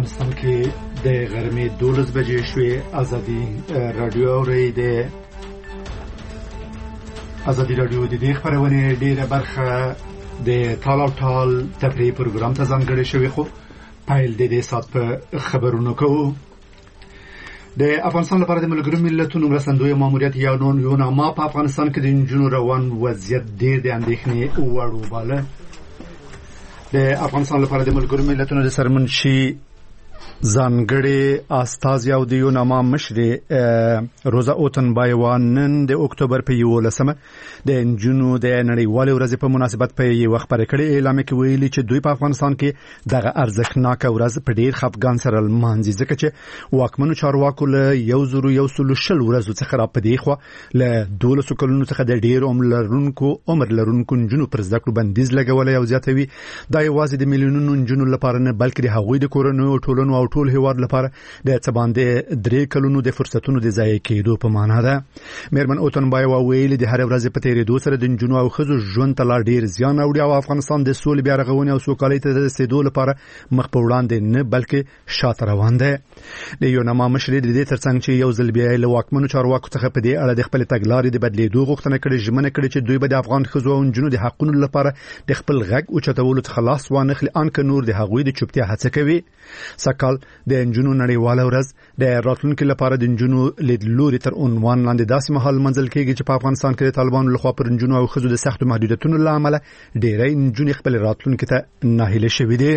افغانستان کې د غرمې 12 بجې شوې. ازادي رادیو اوري د ازادي رادیو د دې خبرونه ډیره برخه د ټال او ټال تفریحي پروګرام ته ځانګړې شوې. خو پایل د دې سات په خبرونو کوو. د افغانستان لپاره د ملګرو ملتونو مرستندوی ماموریت یو نامه په افغانستان کې د انجونو روان وضعیت ډیر د اندېښنې وړ وباله. د افغانستان لپاره د ملګرو ملتونو د سرمنشي ځانګړي استازي او د یو نامه مشر روزا اوتنبایوا نن د اکتوبر په 11مه د انجونو د نړیوالې ورځې په مناسبت په یو خبرې کړې اعلان کې ویلي چې دوی په افغانستان کې دغه ارزښتناک ورځ په ډیر خفګان سره لمانځي، ځکه چې واکمنو چارواکو له 100 ورځو څخه را پدې خو له 12 کلونو څخه د ډیر عمر لرونکو انجونو پر زده کړو بندیز لګولې او زیاتوي. دا یوازې د میلیونونو انجونو لپاره نه بلکې د هغوی د کورنیو ټولنو او ټول هیواد لپاره د څه باندې 3 کلونو د فرصتونو د ضایع کېدو په معنا ده. میرمن اوتنبایوا ویلي د هر ورځ په تیریدو سره د انجونو او ښځو ژوند ته لا ډیر زیان اوړي او افغانستان د سولې بیا رغونې او سوکالۍ ته د رسیدو لپاره مخ په وړاندې نه بلکې شاته روان دی. د یو نامه مشر د دې ترڅنګ چې یو ځل بیا له واکمنو چارواکو څخه په دې اړه د خپل تګلارې د بدلیدو غوښتنه کړې، ژمنه کړې چې دوی به د افغان ښځو او انجونو د حقونو لپاره د خپل غږ اوچتولو څخه لاس وانخلي، ان که نور د هغوی د چوپتیا هڅه کوي. سکهال د انجونو نړیواله ورځ د راتلونکو لپاره د انجونو لیدلوري تر عنوان لاندې داسې مهال منځل کېږي چې په افغانستان کې د طالبانو لخوا پر انجونو او ښځو د سختو محدودیتونو له امله ډېری انجونې خپل راتلونکو ته ناهیله شوې دي.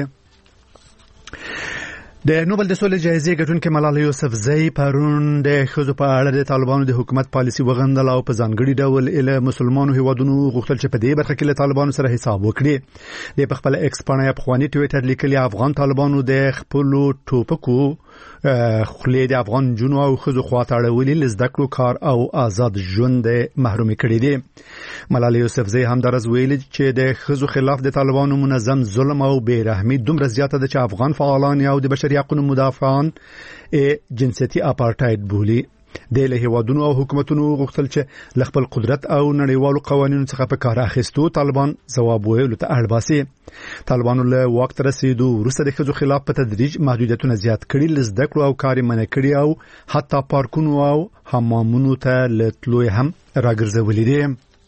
د نوبل د سولې جایزې ګټونکې ملاله یوسفزۍ پرون د ښځو په اړه د طالبانو د حکومت پالیسي وغندل او په ځانګړي ډول له مسلمانو هیوادونو غوښتل چې په دې برخه کې له طالبانو سره حساب وکړي. د خپل ایکس باندې په خواني ټویټر لیکلي افغان طالبانو د خپل ټوپکو خلې د افغان جنو او ښځو خواته اړولې لزده کړو کار او آزاد ژوند محروم کړي دي. ملاله یوسفزۍ هم درز ویلي چې د ښځو خلاف د طالبانو منظم ظلم او بیرحمي دومره زیاته ده چې افغان فعالان او د بشري حقوقو مدافعان جنسيتي اپارټاید بولي. د له هیوادونو او حکومتونو غوښتل چې ل خپل قدرت او نړیوالو قوانینو څخه په کار اخیستو طالبان ځواب ویلو ته اړ باسي. طالبانو له وخت رسیدو وروسته د ښځو خلاف په تدریج محدودیتونه زیات کړي، لزده کړو او کار منع کړي او حتی پارکونو او حمامونو ته لتلو هم راګرځولې دي.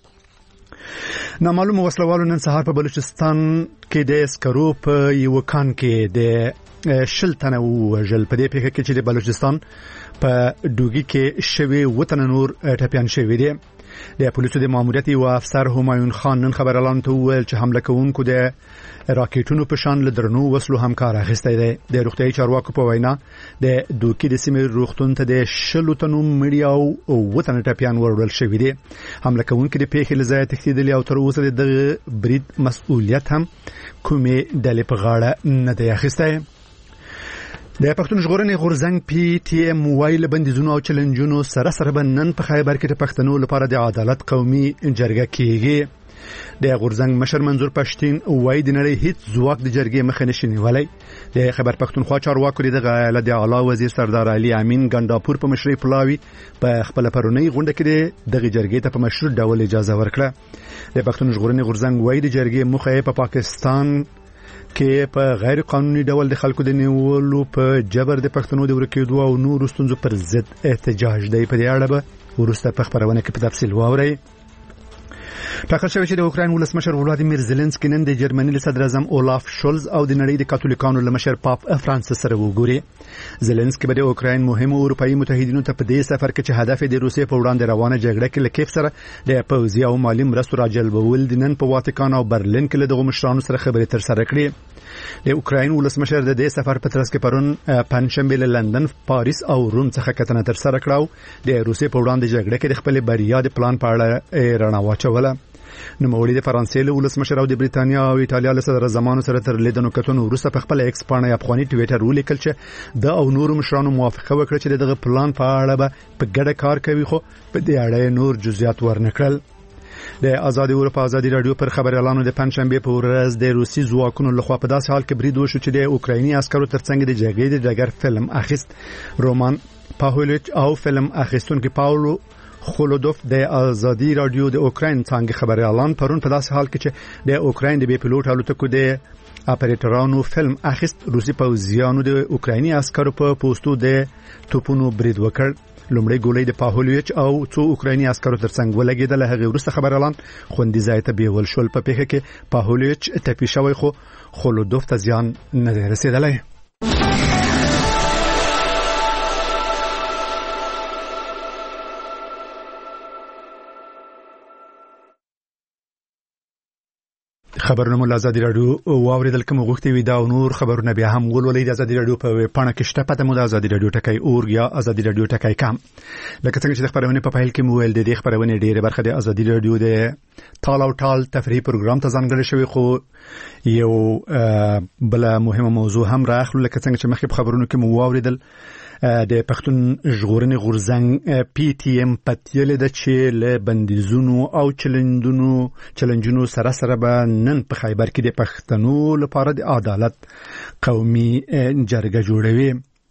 نامعلوم وسلوالو نن سهار په بلوچستان کې د اسکرو په یو کان کې د 20 تنه وژل. په دې پیښه کې چې د بلوچستان په دوګي کې شوی وطن نور ټپيان شوی دی. د پولیسو د ماموریت او افسر همایون خان نن خبر اعلان ته ویل چې حمله کوونکو د راکټونو په شان لدرنو وسلو هم کار اخیستی دی. د روغتیايي چارواکو په وینا د دوکي د سیمې روغتون ته د 20 تنو مړي او وطن ټپيان وروړل شوی دی. حمله کوونکو د پیښې لزای تښتیدلی او تر اوسه د برید مسؤلیت هم کومې ډلې په غاړه نه دی اخیستی. د پښتون ژغورنې غورځنګ پی ټی ایم وایي بندیزونو او چیلنجونو سره به نن په خیبر کې د پښتنو لپاره د عدالت قومي جرګه کیږي. د غورځنګ مشر منظور پښتين وایي د نړۍ هیڅ ځواک د جرګې مخه نشي نیولای. د خیبر پښتونخوا چارواکو د اعلی وزیر سردار علي امین ګنداپور په مشرۍ پلاوي په خپل پرونی غونډه کې د جرګې ته په مشروع ډول اجازه ورکړه. د پښتون ژغورنې غورځنګ وایي د جرګې مخه په پاکستان کې په غیر قانوني ډول د خلکو د نیولو په جبر د پښتنو د ورکېدو او نورو ستونزو پر ضد احتجاج دی. په دې اړه به وروسته په خبرونه کې په تفصیل واورئ. ټاکل شوی چې د اوکراین ولسمشر ولادیمیر زيلنسکي نن د جرمني صدر اعظم اولاف شولز او د نړۍ د کاتولیکانو لمشر پاپ فرانسیس سره وګوري. زيلنسکي به د اوکراین مهمو اروپאי متحدینو ته په دې سفر کې چې هدف د روسیې په وړاندې روانه جګړه کې لکیف سره د پوځي او مالی مرستو راجلبول د نن په واتیکان او برلین کې له دغه مشرانو سره خبرې تر سره کړې. د اوکراین ولسمشر د دې سفر په ترڅ کې پرون پنځشنبه له لندن، پاریس او روم څخه کتنه تر سره کړو. د روسیې په وړاندې جګړه کې د خپل بریا د پلان په اړه رڼا واچوله. نوموړي د فرانسې له ولسمشر او د بریتانیا او ایتالیا له صدر زمانو سره تر لیدنو کتنو وروسته په خپل ایکس باندې افغاني ټویټر ولیکل چې د او نورو مشرانو موافقه وکړه چې دغه پلان په اړه به په ګډه کار کوي، خو په دې اړه نور جزئیات ورنکړل. د آزادي اروپا آزادي رادیو پر خبر اعلان د پنځشنبه په ورځ د روسي ځواکونو لخوا په داسې حال کې برید وشو چې د اوکرایني عسکرو ترڅنګ د جګړې د ډګر فلم اخیست. رومان پاهولیچ او فلم اخیستونکو پاولو خولودوف د ازادي رادیو د اوکراین څنګه خبري اعلان پرون په داسې حال کې چې د اوکراین د بي پيلوټ الوتکو د اپریټرانو فلم اخیست روسي پوځیانو د اوکرایني عسکرو په پوسټو د توپونو برید وکړ. لومړی ګولۍ د پاهولویچ او څو اوکرایني عسکرو ترڅنګ ولګېدل. هغه وروسته خبر اعلان خوندي ځای ته بیول شول. په پیښه کې پاهولویچ ټپي شوی خو خولودوف ته زیان نه دی رسیدلی. خبرونه مو ازادي رادیو واوریدل کوم غوښتي وي دا نور خبرونه بیا هم ولولئ د ازادي رادیو په پاڼه کې شته پته مو د ازادي رادیو ټکای اور یا ازادي رادیو ټکای کام. لکه څنګه چې د خبرونه په فایل کې مو ویل د دې خبرونه ډیره برخه د ازادي رادیو د ټال او ټال تفریحي پروګرام ته ځانګړی شوی خو یو بل مهمه موضوع هم راخلو. لکه څنګه چې مخکې په خبرونو کې مو واوریدل د پښتون ژغورنې غورځنګ پی ټی ایم پتیل د چې له بندیزونو او چلنجونو سره به نن په خیبر کې د پښتنو لپاره د عدالت قومي جرګه جوړوي.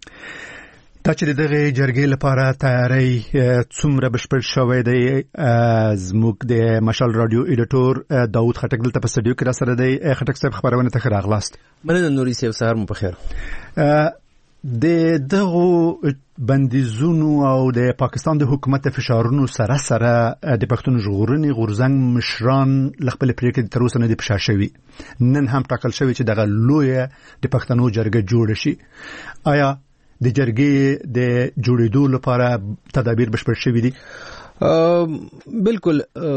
دا چې دغه جرګې لپاره تیاری څومره بشپړ شوی دی زموږ د مشال رادیو ایډیټور داوود خټک دلته په سټډیو کې را سره دی. خټک صاحب خبرونه ته راغلاست. مننه نوري صاحب سهار مو په خیر. د دغه بندیزونو او د پاکستان د حکومت فشارونو سره د پښتون ژغورنې غورځنګ مشران خپل پریکړې تر اوسه نه دي فشار شوی. نن هم ټاکل شوی چې دغه لوی د پښتنو جرګه جوړ شي. آیا د جرګې د جوړېدو لپاره تدابیر بشپړ شوي دي؟ بالکل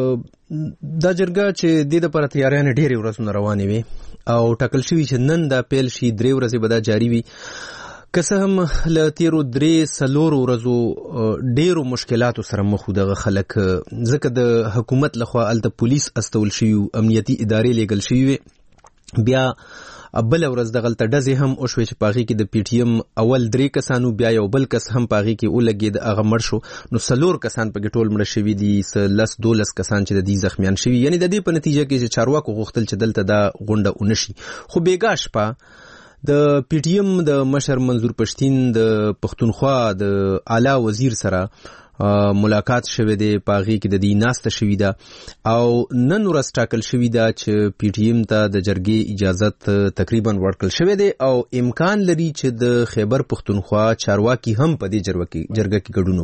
دا جرګه چې د لپاره تیاریانه ډېرې ورځې روانې وي او ټاکل شوی چې نن دا پیل شي 3 ورځې به دا جاری وي. که څه هم له تیرو 3-4 ورځو ډیرو مشکلاتو سره مخ دغه خلک ځکه د حکومت لخوا الته پولیس استول شي او امنیتي ادارې لګل شي. بیا بل ورځ دغه ډزې هم او شوي چې پاغي کې د پی ټی ایم اول 3 کسانو بیا یو بل کس هم پاغي کې ولګید هغه مړ شو. نو 4 کسان په ټول مړ شوي دي 12 کسان چې د دې زخمیان شوي. یعنی د دې په نتیجه کې چې چارواکو غوښتل چې دلته دا غونډه ونشي خو بیګاش په د پی ټی ایم د مشر منظور پښتین د پښتونخوا د اعلی وزیر سره ملاقات شوه دی. پاغي کې د دې ناسته شوې ده او نن ورځ ټاکل شوې ده چې پی ټی ایم ته د جرګې اجازه تقریبا ورکړل شوې ده او امکان لري چې د خیبر پښتونخوا چارواکي هم په دې جرګه کې ګډون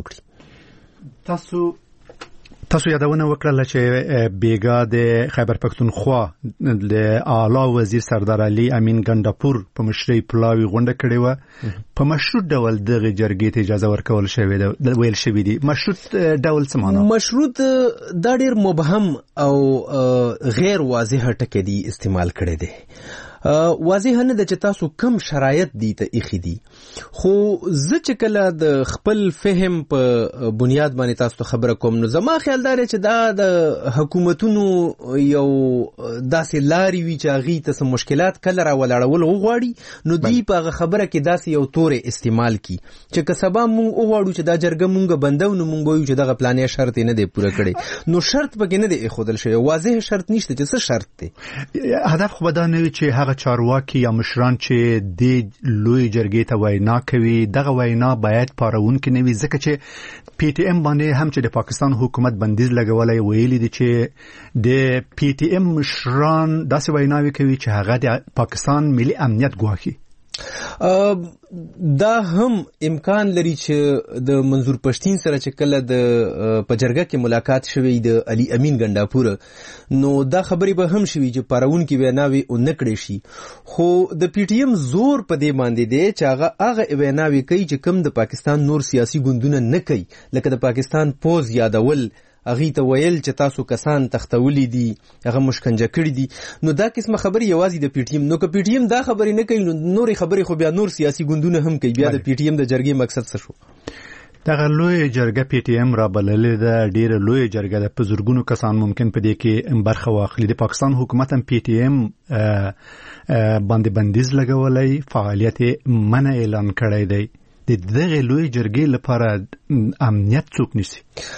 وکړي. تاسو یادونه وکړه چې بیګا د خیبر پښتونخوا د اعلی وزیر سردار علي امین ګنداپور په مشرۍ پلاوی غونډه کړې و. په مشروط ډول دغه جرګې ته اجازه ورکول شوې ده ویل شوې دي. مشروط ډول څه معنی؟ مشروط دا ډېر مبهم او غیر واضح ټکی دی استعمال کړی دی. واضح نه ده چې تاسو کم شرایط دي ته اخی دي خو زه چې کله د خپل فهم په بنیاد باندې تاسو ته خبره کوم نو زما خیال دا چې دا د حکومتونو یو داسې لاري وی چې هغه ته مشکلات کله را ولاړول غواړي نو دی په خبره کې داسې یو تورې استعمال کی چې کسبا مونږ غواړو چې دا جرګه مونږ بندو نو مونږ وایو چې دغه پلانې شرط نه دی پوره کړي. نو شرط پکې نه دی خودل شوی. واضح شرط نشته چې څه شرط دی. هدف خو به دا نه وي چې چارواکي یا مشران چې د لوی جرګې ته وینا کوي دغه وینا باید پارونکې نه وي ځکه چې پی ټی ایم باندې هم چې د پاکستان حکومت بندیز لګولای ویلي دي چې د پی ټی ایم مشران داسې ویناوي کوي چې هغه د پاکستان ملي امنیت ګواښي. دا هم امکان لري چې د منظور پښتین سره چې کله د پجرګه کې ملاقات شوی د علي امین ګنداپور نو دا خبرې به هم شوی چې پارون کې ویناوي او نکړې شي خو د پی ټی ایم زور په دې باندې دی چې هغه ویناوي کوي چې کم د پاکستان نور سیاسي ګوندونه نه کوي لکه د پاکستان پوز یادول هغه ته ویل چې تاسو کسان تختولې دي هغه مشکنجه کړی دي. نو دا قسمه خبري یوازې د پی ټی ایم نو که پی ټی ایم دا خبرې نه کوي نو نورې خبرې خو بیا نور سیاسي ګوندونه هم کوي. بیا د پی ټی ایم د جرګې مقصد څه شو؟ دغه لوی جرګه پی ټی ایم را بللې ده. ډیره لوی جرګه ده په زورګونو کسان ممکن په دې کې برخه واخلي. د پاکستان حکومت هم پی ټی ایم باندې بندیز لګولای فعالیت منع اعلان کړی دی. د دغه لوی جرګې لپاره امنیت څوک نیسي؟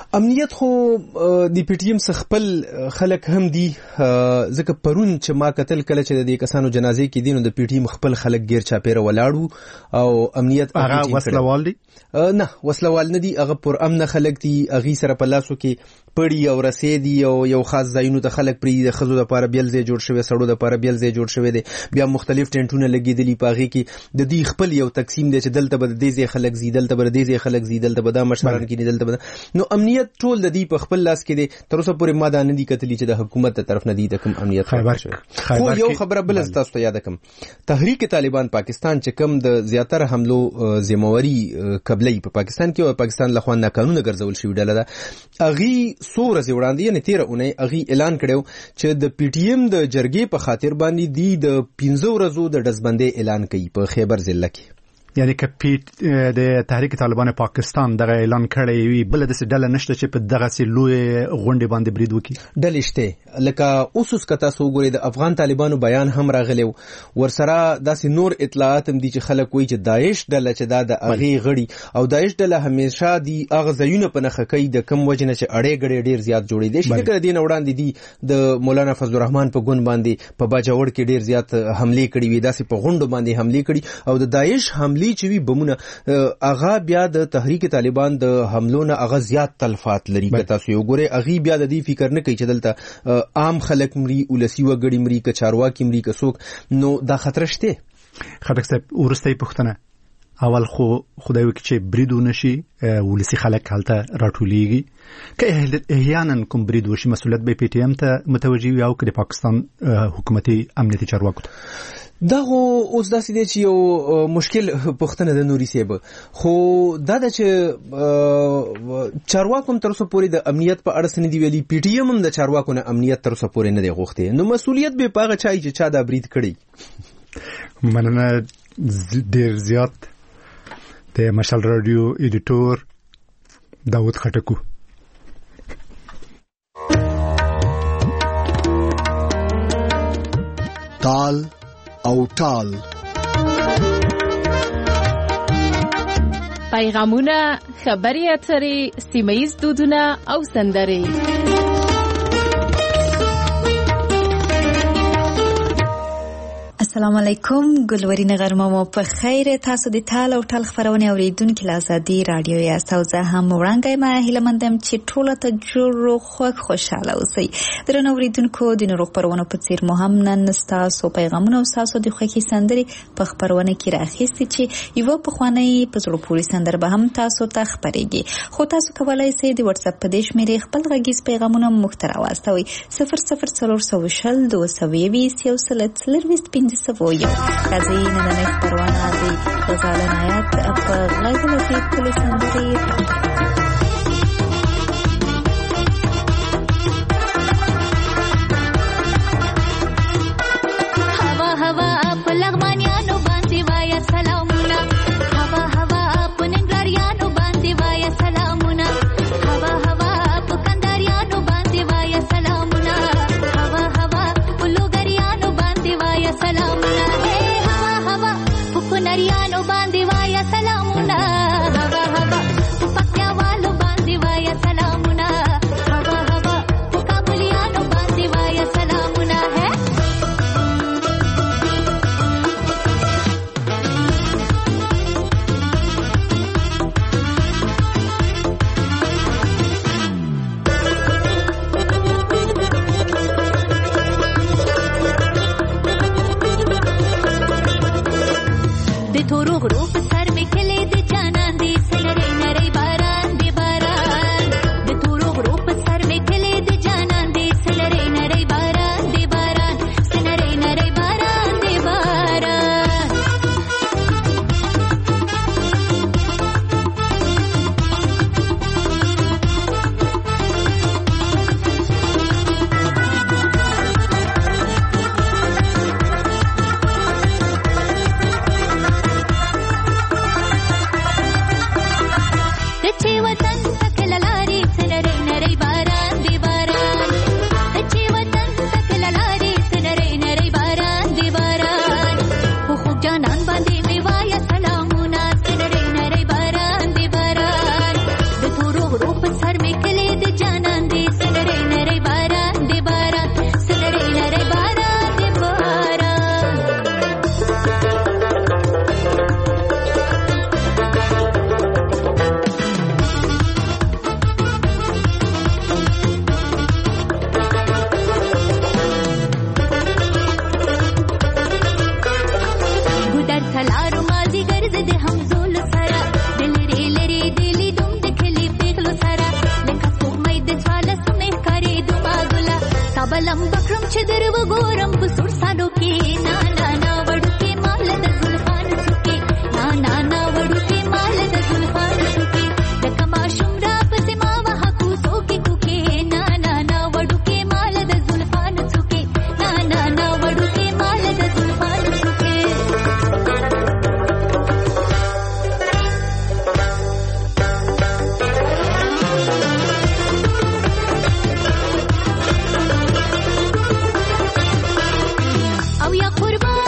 امنیت خو د پی ټی ایم څخه خپل خلک هم دي، ځکه پرون چې ما کتل کله چې د کسانو جنازې کې دي نو د پی ټی ایم خپل خلک غیر چاپیره ولاړو او امنیت هغه وسلوال دي نه وسلوال نه دي، هغه پر امن خلک دي، هغه سره په لاسو کې پړی او رسې دي او یو خاص ځایونو ته خلک پری د خزو لپاره بیل ځای جوړ شوی، سړو لپاره بیل ځای جوړ شوی دی، بیا مختلف ټینټونه لګیدلی پاغي کې د دې خپل یو تقسیم دی چې دلته به د دې ځای خلک زیدل ته به د دې ځای خلک زیدل ته به د مشران کې دلته به نو امنیت ټول د دې په خپل لاس کې دی. تر اوسه پورې ما دا نه دي کتلی چې د حکومت تر طرف نه دی د کوم امنیت خو یو خبره بل تاسو ته یاد کوم، تحریک طالبان پاکستان چې کوم د زیاتره حملو ذمہواری قبلی په پاکستان کې او پاکستان له خوا نه قانون ګرځول شوی ډله ده، اغي سور از وړاندې یعنی 13 اونۍ اغي اعلان کړو چې د پی ټی ایم د جرګې په خاطر باندې دی د 15 ورځو د دزبندۍ اعلان کوي په خیبر ضلع کې. یعنی که د تحریک طالبان پاکستان دغه اعلان کړی وي بل د ډله نشته چې په دغه سي لوی غونډې باندې برید وکړي، ډلې شته لکه اوس کتا سو ګوري د افغان طالبانو بیان هم راغلی ورسره داسې نور اطلاعات هم دي چې خلک وایي چې داعش ډله چې دا د اغي غړي او داعش ډله همیشه دی اغه ځایونه په نخ کوي د کم وجنه چې اړې غړي ډیر زیات جوړي دي چې کله دین وړاندې دي د مولانا فضل الرحمن په ګوند باندې په باجوړ کې ډیر زیات حمله کړي وي، داسې په غونډو باندې حمله کړي او د داعش حمله چې وی بمونه اغا بیا د تحریک طالبان د حملو نه اغا زیات تلفات لري که تاسو یو ګوره اغي بیا د دې فکر نه کوي چې دلته عام خلک مري ولسی وګړي مري که چارواکي مري که څوک نو دا خطر شته. خټک صاحب ورستۍ پښتنه اول خو خدای وکړي چې بریدونه شي ولسی خلک حالته راټولېږي که احیانا کوم برید وشي مسؤلیت به پی ټی ایم ته متوجي وي او که د پاکستان حکومتي امنیتي چارواکو ته. دا خو اوس داسې دی چې یو مشکل پښتنه د نوري سیب خو دا د چې چارواکو تر اوسه پورې د امنیت په اړه سندې ویلي، پی ټی ایم هم د چارواکو نه امنیت تر اوسه پورې نه دی غوښتي، نو مسؤلیت به پاغه چای چې چا دا برید کړی. مننه ډیر زیات د مشال رادیو ایډیټور داود خټکو. تال او ټال پیغامونه، خبري اترې، سیمه‌ییز دودونه او سندرې. السلام علیکم، ګلورین غرمه مو په خیر. تاسو د تال او ټال خبرونه اوریدونکو له ازادي رادیو یاست او زه هم وړاندې ما هیله مندم چې ټول ته جوړ او خوشاله اوسئ. درنو اوریدونکو د نورو خبرونو په څیر مو هم نن تاسو پیغامونه او تاسو د خوښي سندرې په خبرونه کې راخېستي چې یو په خوانی په زړه پوری سندر به هم تاسو ته خبرېږي. خو تاسو کولای شئ د واتس اپ په دې شمیرې خپل غږیز پیغامونه مخترا واستوي 00420 220 سوویو راځي نن خبرونه د غزل نایت په غږ له ټولو سندرې. सर में खिले چې درو ګورم په سور سالو کې نا نا نا وړو کې مال د زلفان سکه نا نا نا وړو کې مال د زلفان سکه لکه ماشوم را پسې ما وها کو سوکې کوکې نا نا نا وړو کې مال د زلفان سکه نا نا نا وړو کې مال د زلفان سکه او یا قربان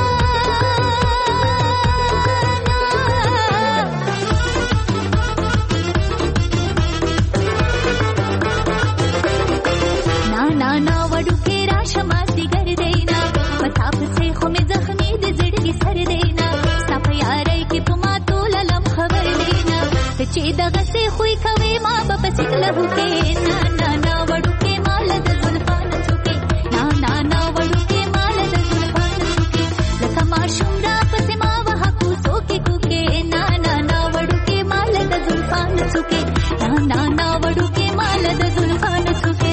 نا نا نا وړو کې راشه ماسي ګرځینا پتا پسې خو مې زخمي د زړګي سر دینا ستا یاري کې په ما ټول لم خبر دینا چې دغه سه خوې کوي ما په پسې له کې نا نا نا وړو کې مال د زلفان څوکې نا نا نا وړو کې مال د زلفان څوکې لکه ماشوم را پسې ما وها کو سوکې کوکې نا نا نا وړو کې مال د زلفان څوکې نا نا نا وړو کې مال د زلفان څوکې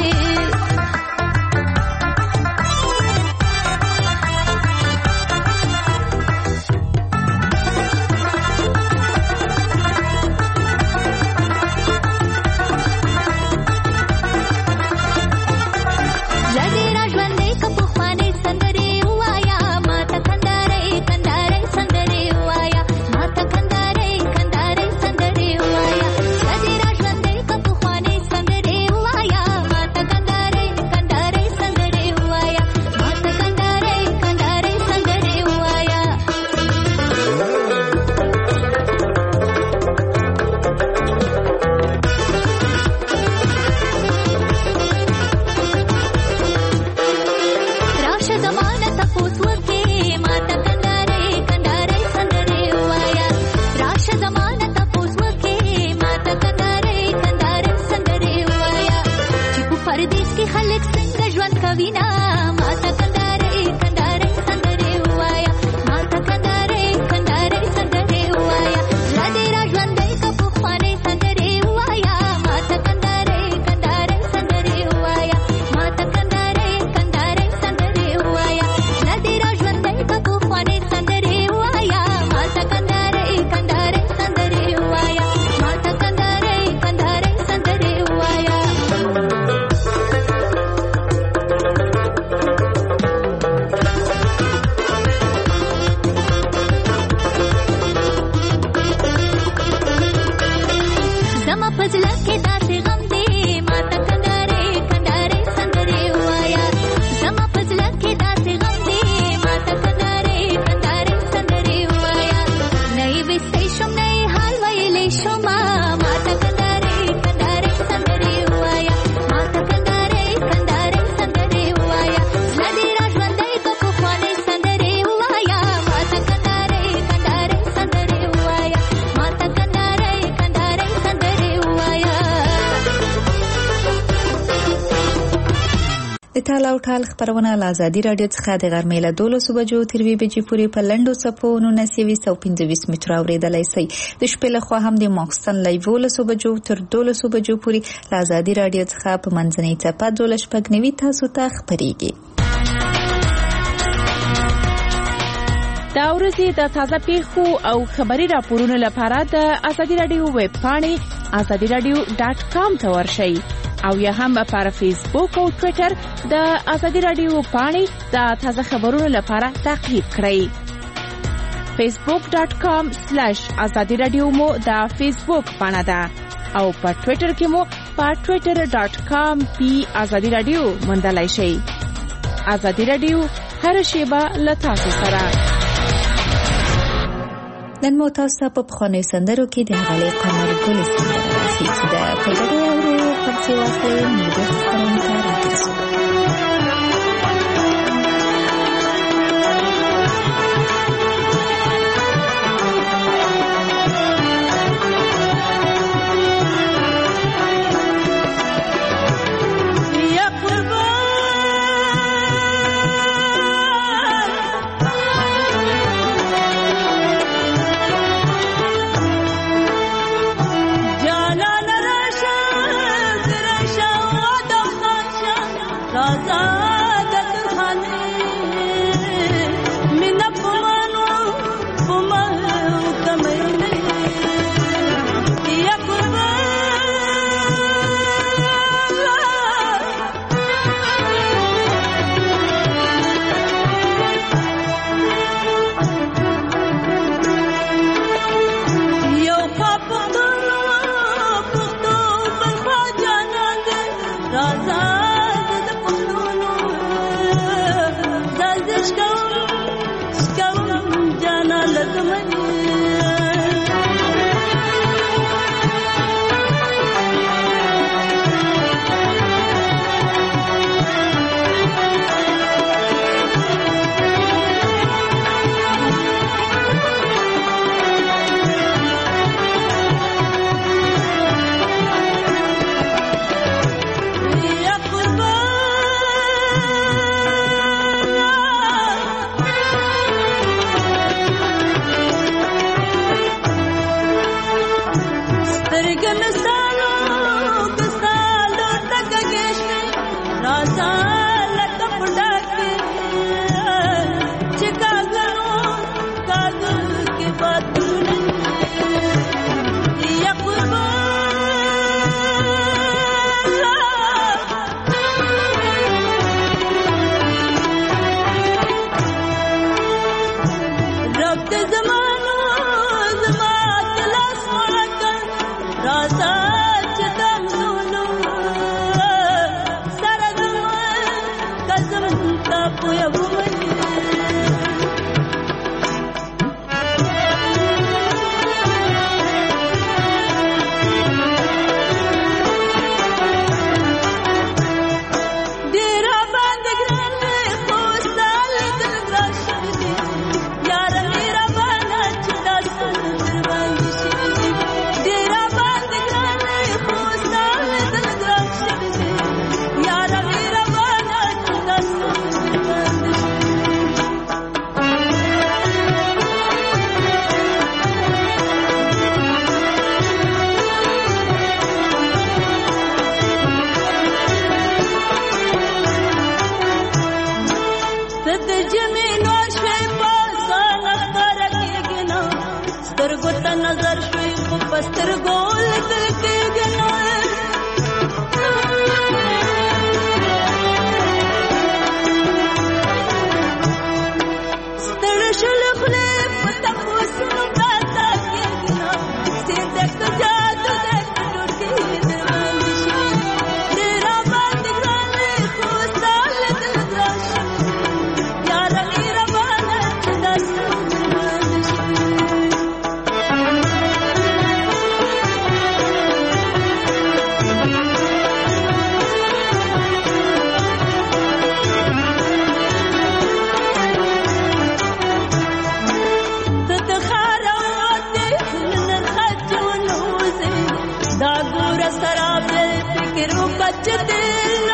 لدې را ژوندې که پخوانۍ سندرې ووایا ماته کندارۍ کندارۍ سندرې ووایا ماته کندارۍ کندارۍ سندرې ووایا لدې را ژوندې که پخوانۍ سندرې ووایا ماته کندارۍ کندارۍ سندرې ووایا ماته کندارۍ کندارۍ سندرې ووایا راشه زمانه تپوس وکې ماته کندارۍ کندارۍ سندرې ووایا راشه زمانه تپوس وکې ماته کندارۍ کندارۍ سندرې ووایا چې په پردیس کې خلک څنګه ژوند کوي نه ماته کندارۍ کندارۍ سندرې ووایا ماته کندارۍ کندارۍ سندرې ووایا لدې را ژوندۍ که پخوانۍ سندرې ووایا ماته کندارۍ کندارۍ سندرې ووایا ماته کندارۍ کندارۍ سندرې ووایا لدې را ژوندۍ که پخوانۍ سندرې ووایا ماته کندارۍ کندارۍ سندرې ووایا ماته کندارۍ کندارۍ سندرې ووایا زما په زړه کې داسې غم دی ماته کندارۍ کندارۍ سندرې ووایا زما په زړه کې داسې غم دی ماته کندارۍ کندارۍ سندرې ووایا نه یې ویستی شم نه یې حال ویلی شم ماته کندارۍ کندارۍ سندرې ووایا ماته کندارۍ کندارۍ سندرې ووایا زړه دې را ژوندی که پخوانۍ سندرې ووایا ماته کندارۍ کندارۍ سندرې ووایا ماته کندارۍ کندارۍ سندرې ووایا د ټال او ټال خبرونه له ازادي راډیو څخه د غرمې له 12 بجو تر 2 بجې پورې په لنډو څپو 1925 متر اورېدلای شئ د شپې له خوا هم د ماخستن له 11 بجو تر 12 بجو پورې له ازادي راډیو څخه په منځنۍ څپه 12 تاسو ته خبرېږي دا ورځې د تازه پیښو او خبري راپورونو لپاره د ازادي راډیو ویب پاڼې azadiradio.com ته ورشئ او یا هم په فیسبوک او ټوئیټر د ازادي راډیو پاڼې د تازه خبرونو لپاره تعقیب کړئ. facebook.com/azadiradio مو د فیسبوک پاڼه ده او په ټوئیټر کې مو په twitter.com/azadiradio موندلای شئ. ازادي راډیو هر شیبه له تاسو سره. نن مو تاسو په پخوانیو سندرو کې د هغه قمر ګل سندره راځي چې د پګړې او پرسي واخلې موږ خبرونه راځو. खराब फिक्र बच दिल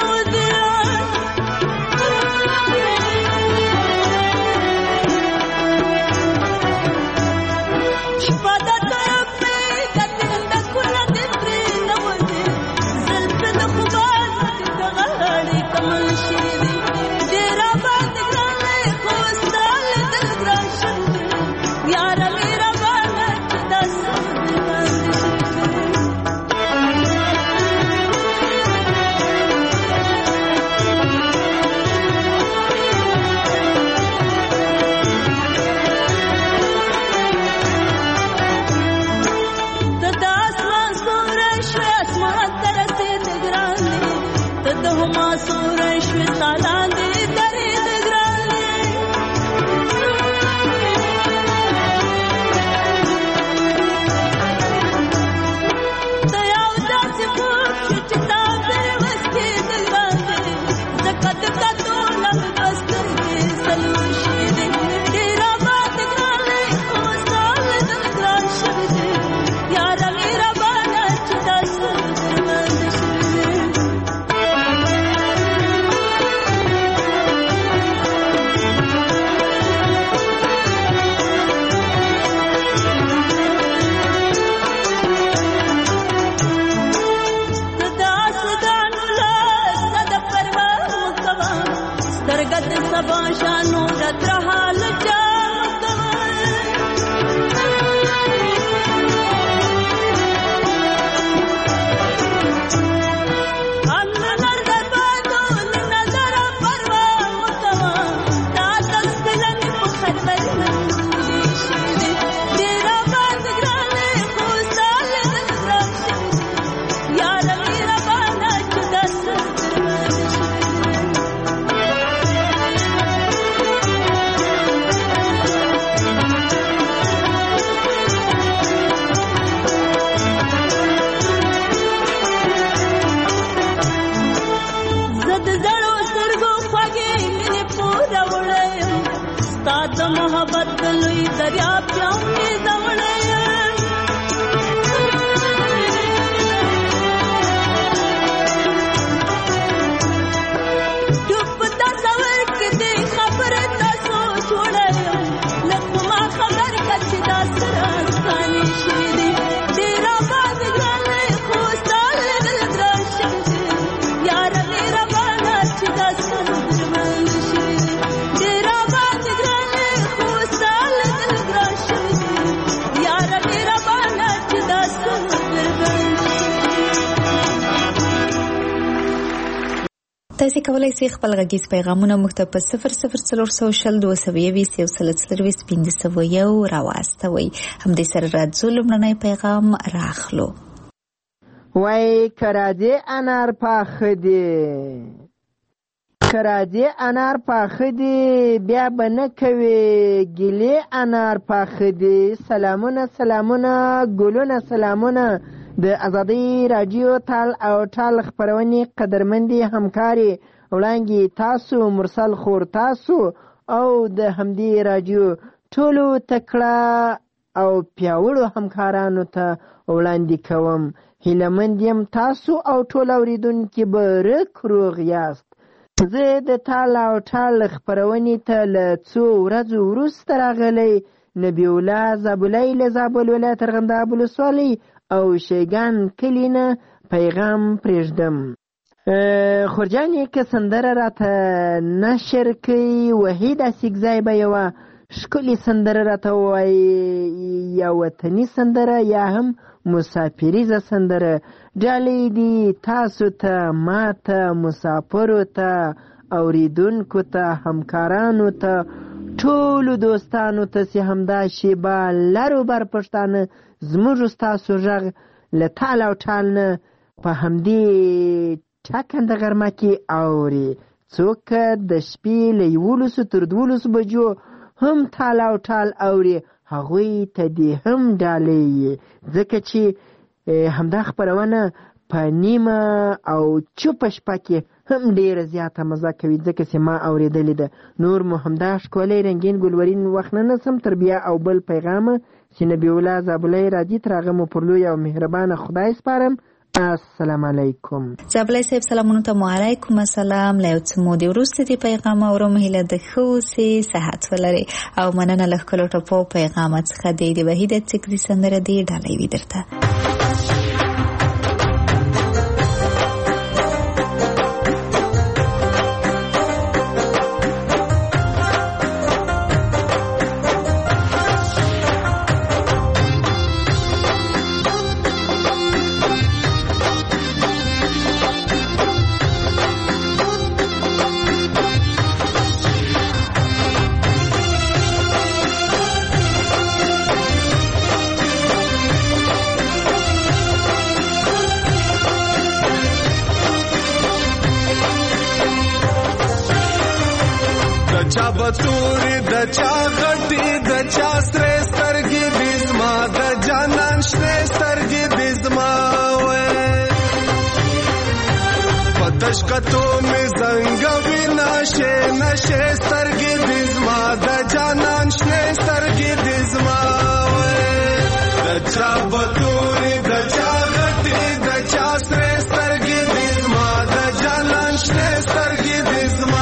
تاسو کولای شئ خپل غږیز پیغامونه موږ ته په 00422 راواستوئ. همدې سره راځو لومړنی پیغام راخلو. وای کراځي انار پاخه دي، کراځي انار پاخه دي، بیا به نه کوي ګیلې انار پاخه دي. سلامونه سلامونه ګلونه سلامونه د ازادي رادیو تال او ټال خبرونې قدرمندي همکاري وړاندې تاسو مرسل خور تاسو او د همدې رادیو ټولو تکړه او پیاوړو همکارانو ته وړاندې کوم. هیلهمند یم تاسو او ټول اوریدونکي به روغ یاست. زه د تال او ټال خبرونې ته له څو ورځو وروسته راغلی نبی الله زابلی له زابل ولایت ارغنداب ولسوالۍ او شیګان کلی نه پیغام پرېږدم. خورجانې که سندره راته نشر کوي وحید اسیګزی به یوه ښکلې سندره راته ووایي، یا وطني سندره یا هم مسافریزه سندره. ډالۍ دي تاسو ته، ما ته، مسافرو ته، اوریدونکو ته، همکارانو ته، ټولو دوستانو ته چې همدا شیبه لرو بر پښتانه زموږ ستاسو غږ له تال او ټال نه په همدې ټاکنده غرمه کې اوري. څوک د شپې له 11 تر 12 بجو هم تال او ټال اوري، هغوی ته دې هم ډالۍ، ځکه چې همدا خبرونه په نیمه او چوپه شپه کې هم ډیره زیاته مزه کوي، ځکه چې ما اورېدلې ده. نور مو همدا ښکلی رنګین ګلورین وخت نه نسم تر بیا او بل پیغامه چې نبی الله زابلی راځي، تر هغه مو پر لوی او مهربانه خدای سپارم. السلام علیکم. جابلای صاحب سلامونه ته وعلیکم السلام. له یو څه مودې وروسته دې پیغام اورم، هیله د ښه اوسې، صحت ولرې او مننه له ښکلو ټپو پیغامات څخه د وحیده چکزي سندره دې ډالۍ وي درته. بطوري د چا غټي د چا سره سترګې بزما د جانان شنه سترګې بزما وې پتش کتو می زنګ وینا شه نشه سترګې بزما د جانان شنه سترګې بزما وې د چا بطوري د چا غټي د چا سره سترګې بزما د جانان شنه سترګې بزما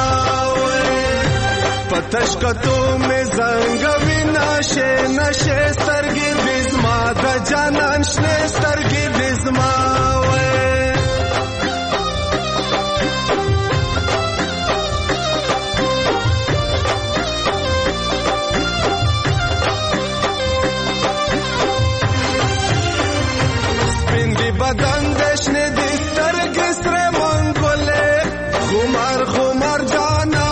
تشکتو می زنگ وینا شه نشه سترګې بزما د جانان شنه سترګې بزما سپین دی بدن دشنه دی سترګې سره منګولې خمار خمار جانا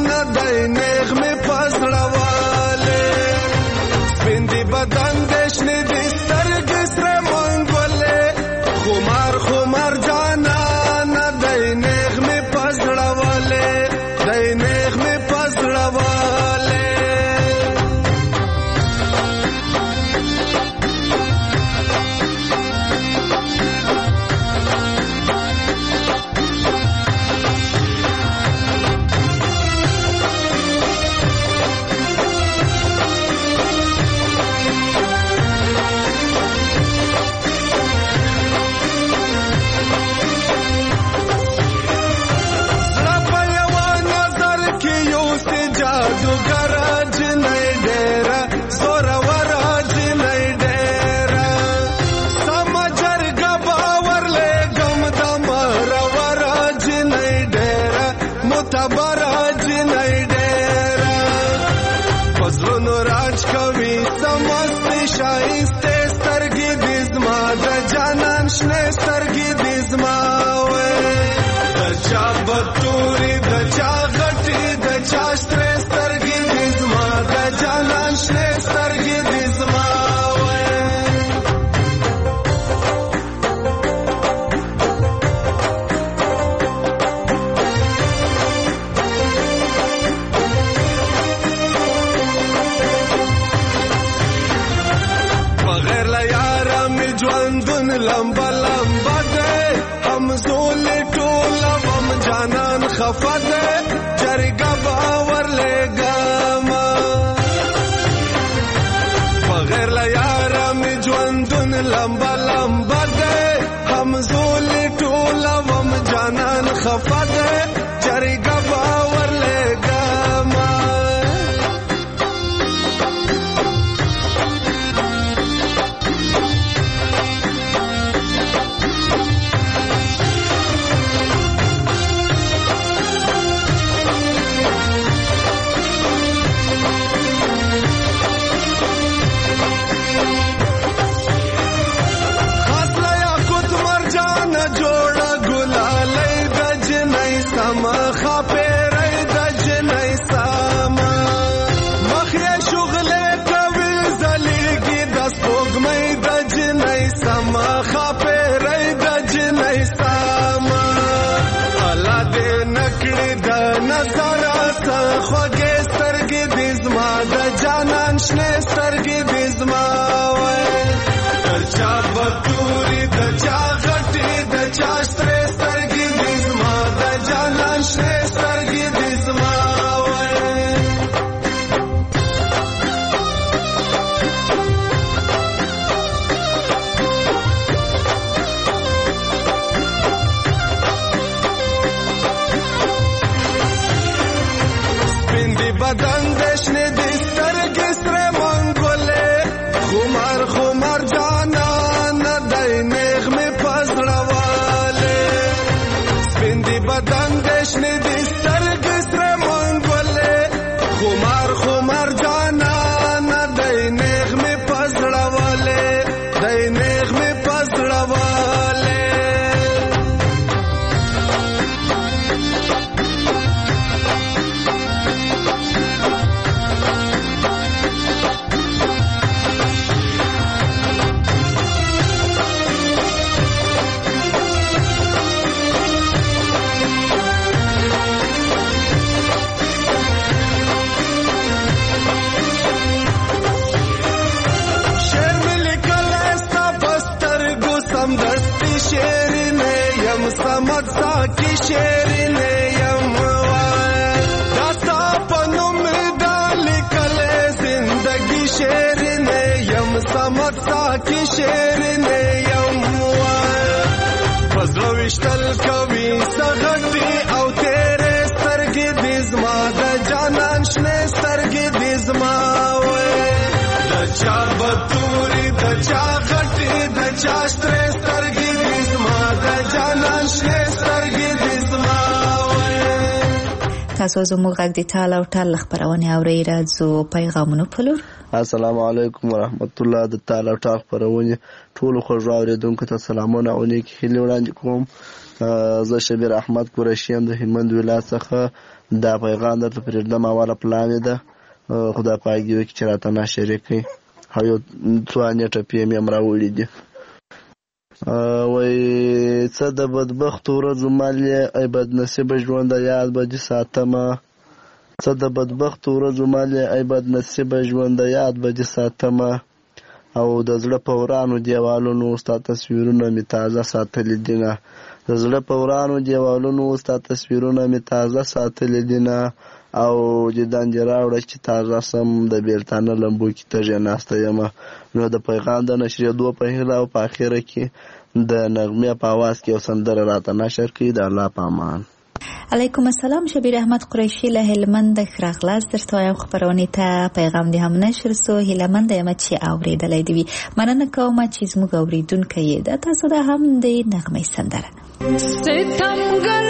بدن دشنه دي سترګې سره منګولې خمار خمار جانا نه دای نغمه پزړواله دای نغمه پزړواله سترګې بزما وې د چا بطوري د چا غټي د چا سترې سترګې بزما د جانان شنه سترګې بزما بغیر لا یارا می ژوندون لمبا لمبا ده همزول ټوله وم جانان خفه ده جرګه باور لګما بغیر لا یارا می ژوندون لمبا لمبا ده همزول ټوله وم جانان خفه ده جرګه باور لګما خاپ بدن دشنه دسترګې سره منګولې خمار خمار جانان دای نغمه پزړواله سپندې بدن دشنه دسترګې سره منګولې خمار خمار جانان دای نغمه پزړواله دای نغمه پزړواله समझ साकी शेरने यम दासा पनु में डाल कले जिंदगी शेरने यम समझ साकी शेरने यम फजलो विश्तल कवि सगटी औ तेरे सरगी दिजमा द जानन शने सरगी दिजमा द चा बतूरी द चा घटी द चास्त्रे सरगी दिजमा द जानन शने सरगी दिजमा تاسو زموږ غږ د ټال او ټال خبرونه اورئ راځو پیغامونه پلور السلام علیکم ورحمت الله د ټال او ټال خبرونه ټول خو اوریدونکو ته سلامونه او نیکی هیله وړاندې کوم زه شبیر احمد قریشی ام د هلمند ولایت څخه دا پیغام درته پرېږدم اوله پلان ده خدای پاک دې وکړي چې راته نشریک کړي هیو څو نیټه پی ام راوړي دي وای څه د بدبخت ورځو مالې ای بد نصیب ژوند یاد به دې ساتمه څه د بدبخت ورځو مالې ای بد نصیب ژوند یاد به دې ساتمه او د زړه په ورانو دیوالونو ستا تصویرونه می تازه ساتلي دینه د زړه په ورانو دیوالونو ستا تصویرونه می تازه ساتلي دینه او جدان جراوړه چې تازه سم د بیلتانه لمبو کې تږه ناسته یم نو د پیغام د نشریدو په هیله او په اخره کې د نغمه په आवाज کې سندره راته نشر کړي د الله په امان علیکم السلام شبیر احمد قریشی له هلمند خراغلاس درته وایم خبرونه ته پیغام دې هم نشر سو هلمند یم چې اوریدلې دی مننه کوم چې زموږ اوریدونکو یې د تاسو د هم د نغمه سندره ستمګر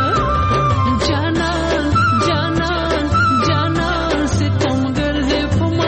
Jana, Jana, Jana, sitamgar de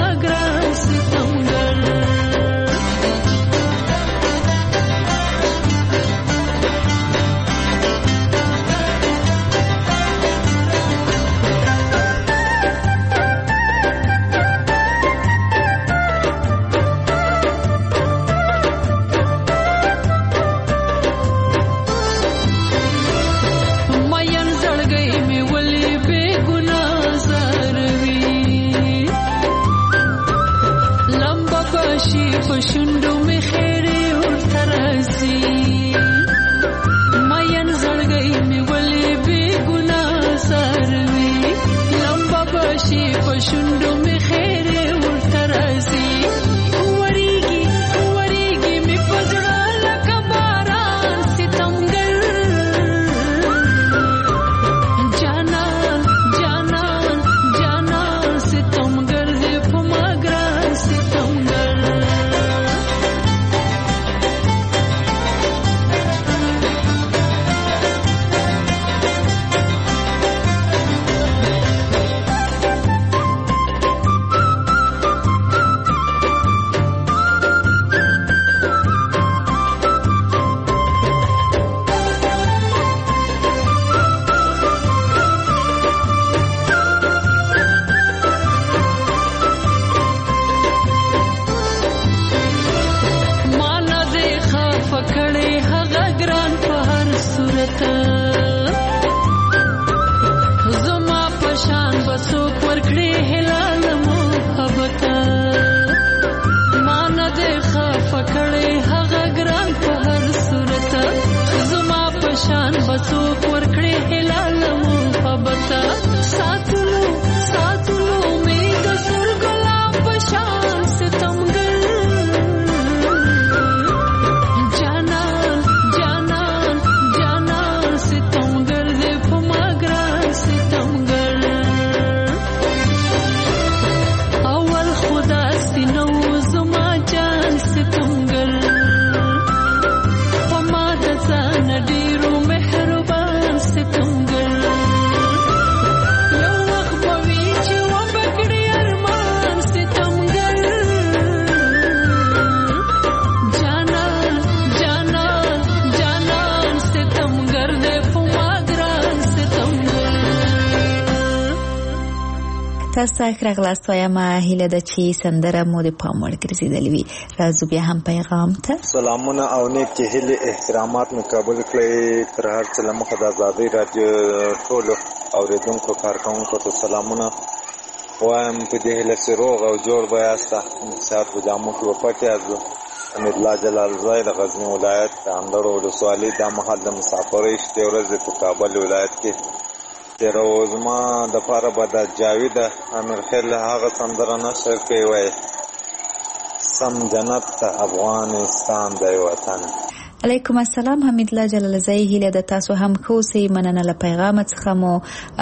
تاسو راغلاست وایم هیله د چی سندره مو د پام وړ ګرځیدلې وي راځو بیا هم پیغام ته سلامونه او نیک هیله احترامات مقابل کړئ تر هر څه لمخه د آزادۍ رادیو ټول اوریدونکو کارکونکو ته سلامونه وایم په دې هیله چې روغ او جوړ به یاست صحت په جامو کې وپاتې یاست امید الله جلال زای د غزنی ولایت د اندړو ولسوالۍ دا مهال د مسافرۍ شپې ورځې په کابل ولایت کې تیروزما د پاره به د جاوید امیر خیل هغه سندره نشر کوي وای سم جنت افغانستان دی وطن. علیکم السلام حمید الله جلال زای هیله د تاسو هم خو سي مننه له پیغام څخه مو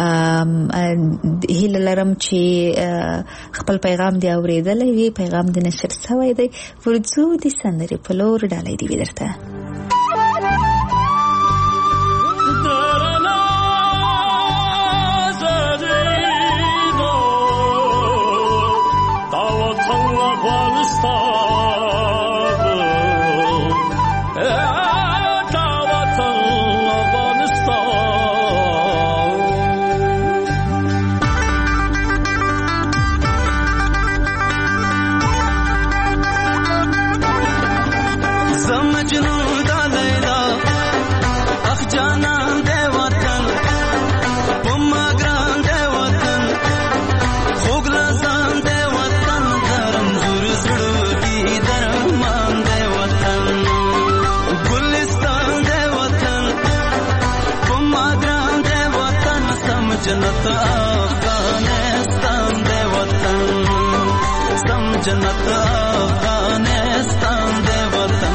هیله لرم چې خپل پیغام دی اوریدلې وي پیغام د نشر شوی دی ورڅو د سندرې په لور ډالۍ دی ورته जन्नत अफगानिस्तान दे वतन सम जन्नत अफगानिस्तान दे वतन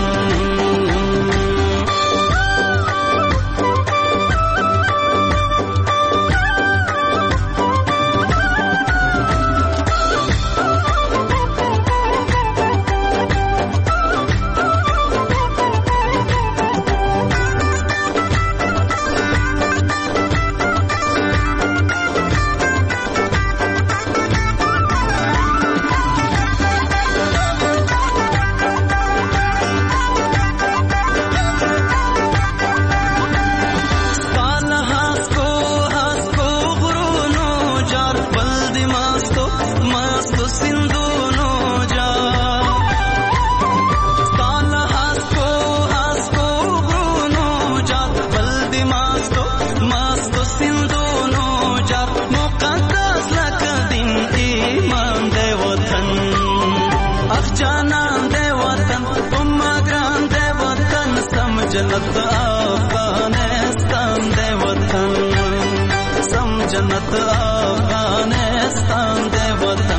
जन्नत अफगानिस्तान दे वतन सम जन्नत अफगानिस्तान दे वतन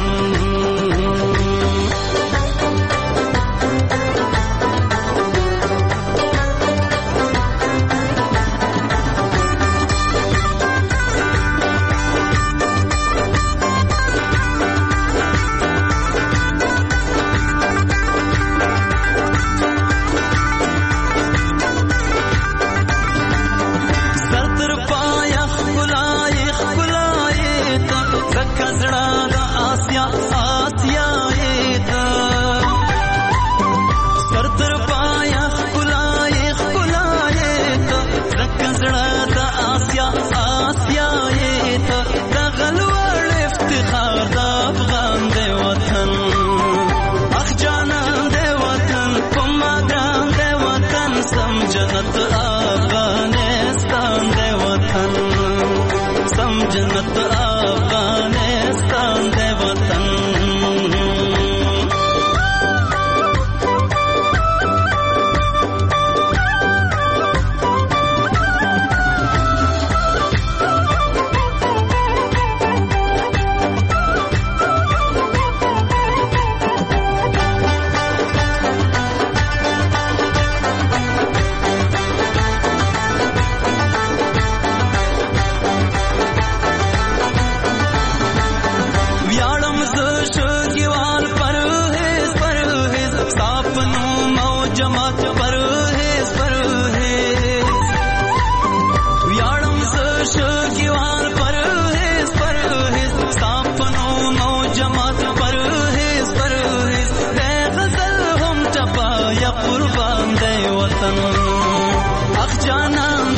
जन्नत अफगानिस्तान दे वतन सम जन्नत अफगानिस्तान दे वतन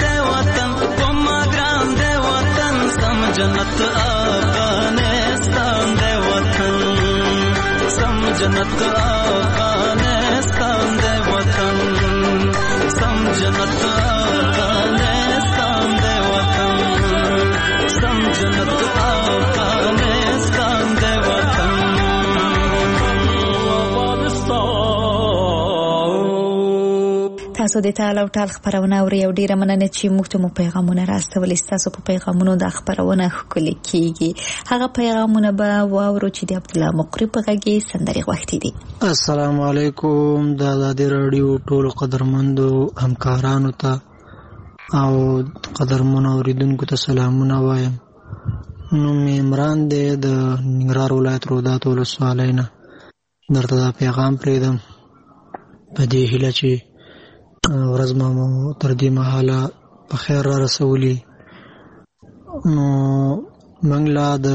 जन्नत अफगानिस्तान जन्नत अफगानिस्तान दे वतन सम जन्नत अफगानिस्तान दे वतन सम जन्नत अफगानिस्तान दे वतन تاسو د تعال او ټال خبرونه اوري او ډیره مننه چې موږ ته مو پیغامونه راستول تاسو په پیغامونو د خبرونه خولي کیږي هغه پیغامونه به واورو چې د عبد الله مقری په غږی سندري غوښتي دي. السلام علیکم د آزادی رادیو ټول قدرمندو همکارانو ته او قدرمنو اوریدونکو ته سلامونه وایم. نو عمران دی د ننګرهار ولایت رودات ولسوالۍ نه درته دا پیغام پرېږدم په دې هیله چې ورځ مو تر دې مهاله په خیر را رسولي. نو موږ لا د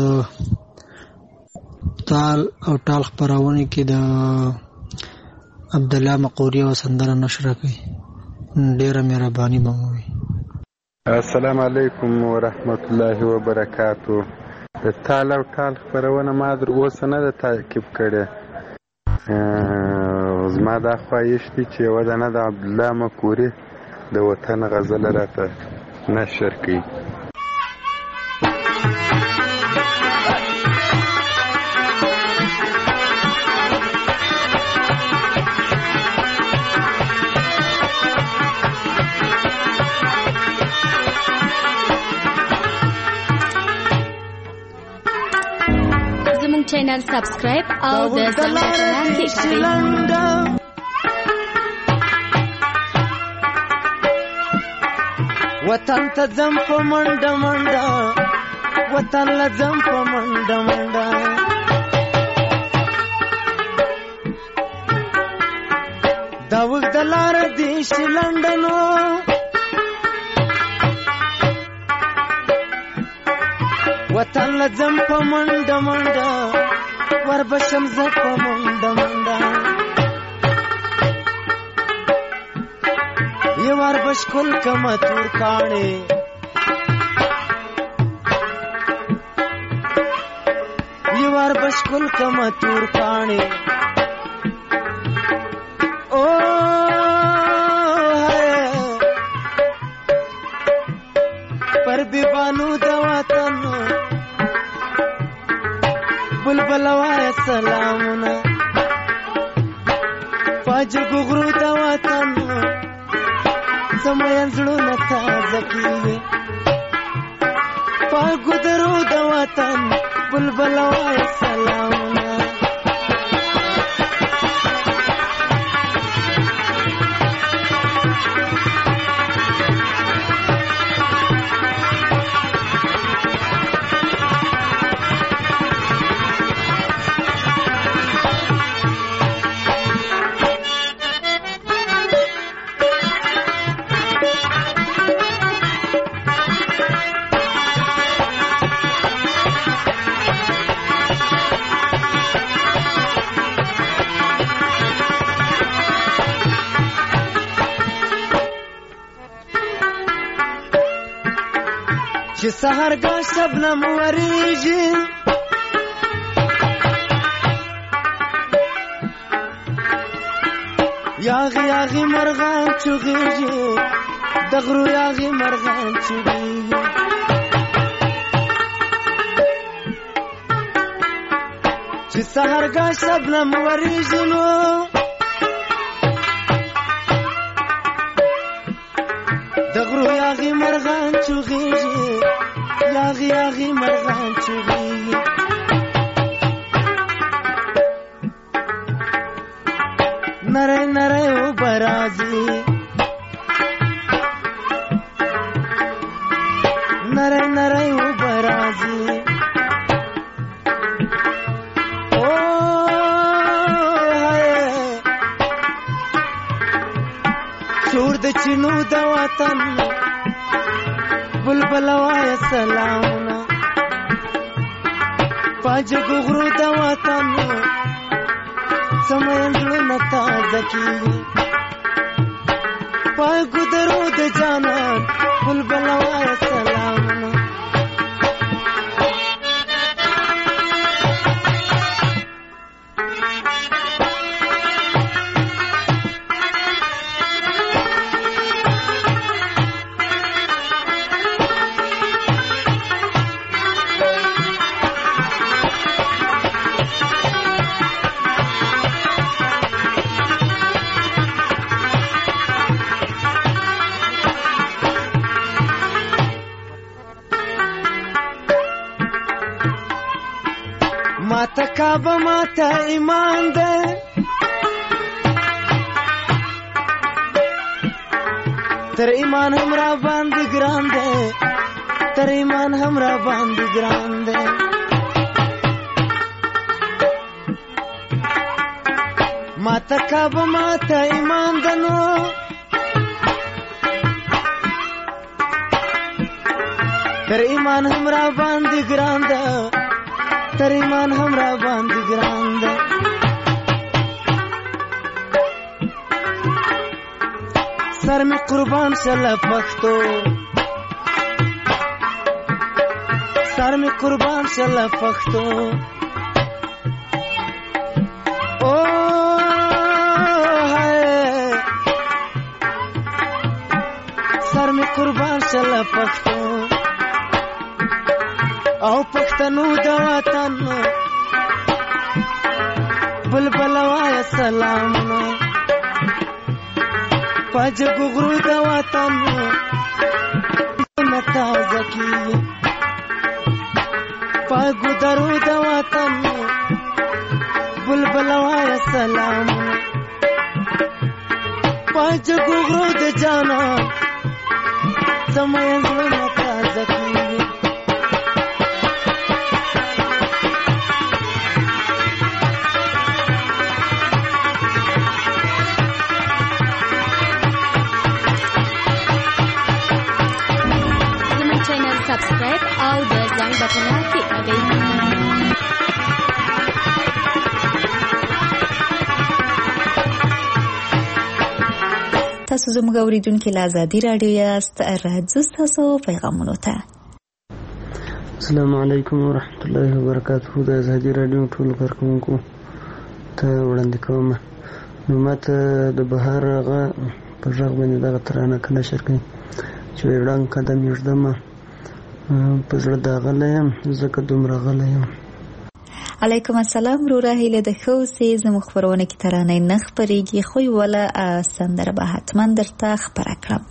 تال او ټال خپرونې کې د عبد الله مقری او سندره نشر کوي. ډیره مهرباني به مو وي. السلام علیکم ورحمت الله وبرکاتو. د تال او ټال خپرونه ما در اوسه نه ده تعقیب کړې. زما دا خواهش دی چې یوه دانه د عبدالله مقری د وطن غزله راته نشر کړي. زموږ چینل سبسکرایب او د زنګ کلیک کړئ. وطن ته ځم په منډه منډه وطن له ځم په منډه منډه دا اوږده لاره دې شي لنډنو وطن له ځم په منډه منډه وربشم زه په منډه منډه ये वार बशकुल कमा तूर काने ये वार बशकुल कमा तूर काने ओ पर बिबानू दवातन बुलबलवाय सलामुना पाज गुगरू दवातन سمين زړونه تازه کیږي پاګو درو د وطن بلبل وای سلامونه چې سحرګاه شبنم وریږي یاغي یاغي مرغان چغېږي د غرو یاغي مرغان چغېږي چې سحرګاه شبنم وریږي نو د غرو یاغي مرغان چغېږي یاغي یاغي مرغان چغېږي نری نری اوبه راځي نری نری اوبه راځي شور د چینو د وطن بلبل وای سلامونه پاج غغرو د وطن سمين زړونه تازه کیږي پاګو درو د جانان بلبل وای سلامونه ماته کعبه ماته ایمان ده تر ایمان هم را باندې ګران ده تر ایمان هم را باندې ګران ده ماته کعبه ماته ایمان ده نو تر ایمان هم را باندې ګران ده تر ایمان هم را باندې ګران ده سر می قربان شله پښتو سر می قربان شله پښتو او هاي سر می قربان شله پښتو او پښتنو د وطن بلبل وای سلام پاج ګغرو د وطن نتا زکی پاګو درو د وطن بلبل وای سلام پاج ګغرو د جانا زمای زړه نتا زکی سبسکرایب او د زنګ بټن کلیک کړئ. تاسو زموږ اوریدونکو له ازادي رادیو یاست. راځو تاسو پیغامونو ته. السلام علیکم ورحمت الله وبرکاته. د ازادي رادیو ټول کارکونکو ته وړاندې کوم نو ماته د بهار هغه په ژغ باندې دغه ترانه کنه شرکې چې وړاندې قدم یږدمه په زړه داغلی یم ځکه دومره غلی یم. علیکم السلام وروره هیله د ښه اوسې. زموږ خپرونه کې ترانې نه خپرېږي خو یوله سندره به حتما درته خپره کړم.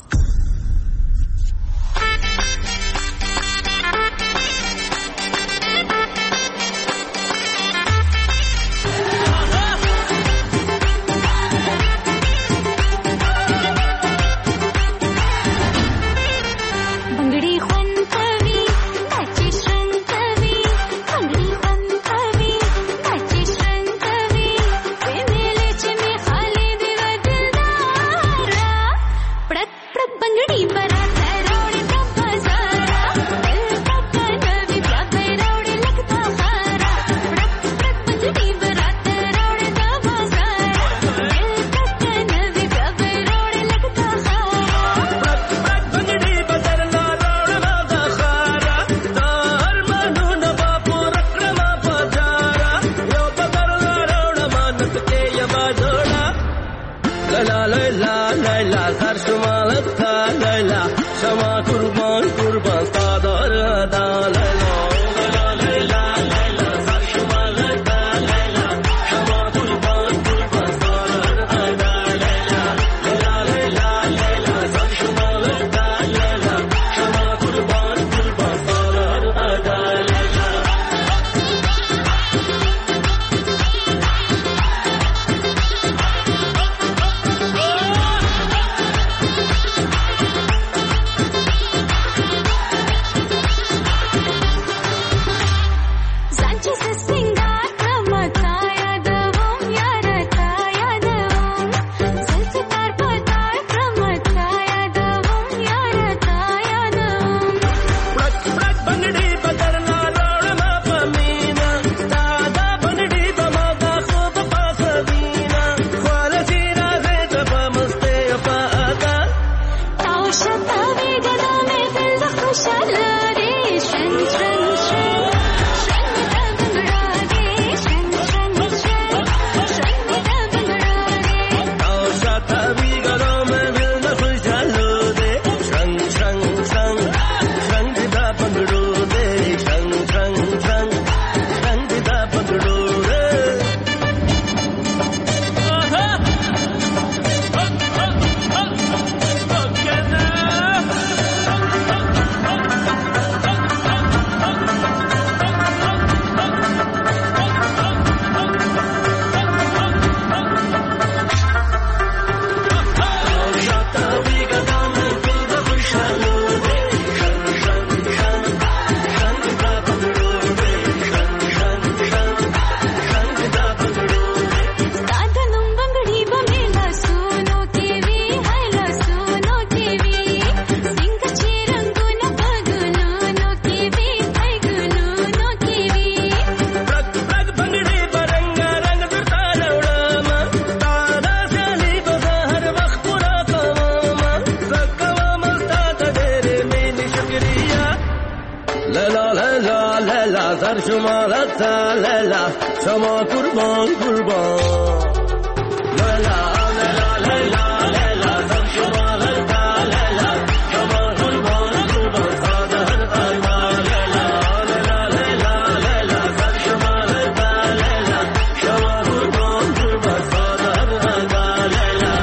لیلا لیلا لیلا در شمالت لیلا شما قربان قربان لیلا لیلا لیلا لیلا در شمالت لیلا شما قربان قربان صادر آیا لیلا لیلا لیلا لیلا در شمالت لیلا شما قربان قربان صادر آیا لیلا.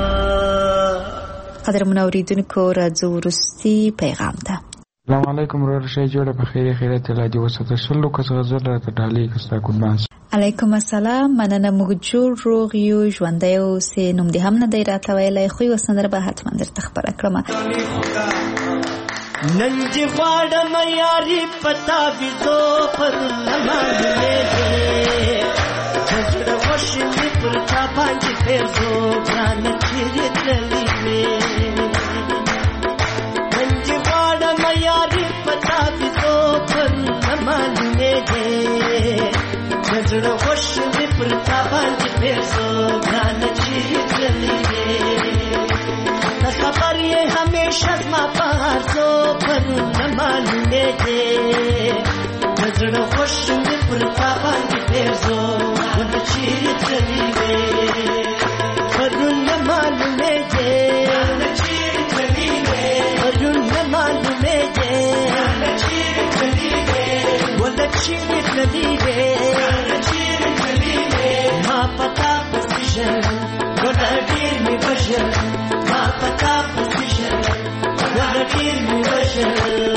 قدرمن اوریدونکو راځو وروستي پیغام ته. السلام علیکم ورور شي جوړه په خیر خیرت الله دې وساته شلو کس غزل ته ډالۍ کستا قربان. علیکم السلام مننه موږ جوړ روغ یو ژوندۍ اوسې نوم دې هم نه دی راته ویلی خو یوه سندره به حتما درته خپره کړم. نن دې غواړم یاري پتا ویزو پر نمانې زړه خوشې مې پر تا باندې پېرزو ګرانه چیرې تللې مې نن دې غواړم یاري پتا ویزو پر نمانې زړه خوشې مې پر تا باندې پېرزو ګرانه چیرې تللې مې خبر یې همیشه زما په هرڅو پرونه معلومې دي زړه خوش مې پر تا باندې پېرزو ونه چیرې تللې وې پرونه معلومې دي چیرې تللې وې پرونه معلومې دي چیرې تللې وې ونه چیرې تللې وې چیرې تللې وې ما پتا پسیژن ونه ډېر مې بشر ما پتا پسیژن ونه ډېر مې بشر